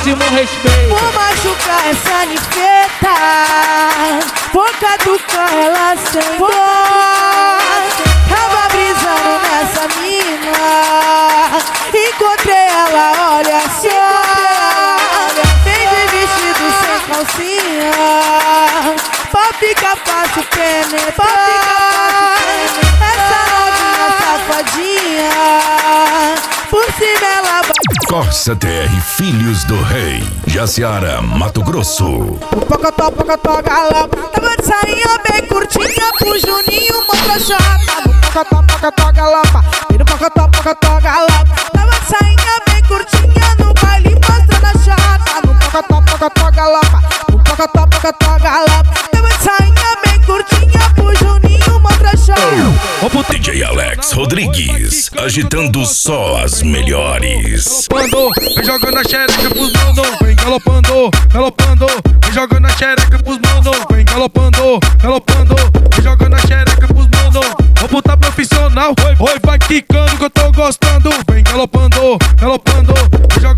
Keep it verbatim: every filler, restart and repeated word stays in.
máximo respeito. Vou machucar essa nifeta, boca do cão ela sentou. Tava brisando nessa mina, encontrei ela, olha só. Vem de vestido sem calcinha, pra ficar fácil penetrar. Essa novinha safadinha, por cima ela vai. Corsa T R Filhos do Rei, Jaciara, Mato Grosso. Pocotó, pocotó, galopa. Tava de sainha bem curtinha pro Juninho, mostra chata. No pocotó, pocotó, galopa. E no pocotó, pocotó, galopa. Tava de sainha bem curtinha no baile, mostrando a chata. No pocotó, pocotó, galopa. No pocotó, pocotó, galopa. Tava de sainha bem curtinha pro Juninho, mostra chata. D J Alex Rodrigues, agitando só as melhores. Galopando, vem jogando a xereca pros mano. Vem galopando, galopando, vem jogando a xereca pros mano. Vem galopando, galopando, vem jogando a xereca pros mano. Vou botar profissional, oi, oi, vai quicando que eu tô gostando. Vem galopando, galopando, vem jogando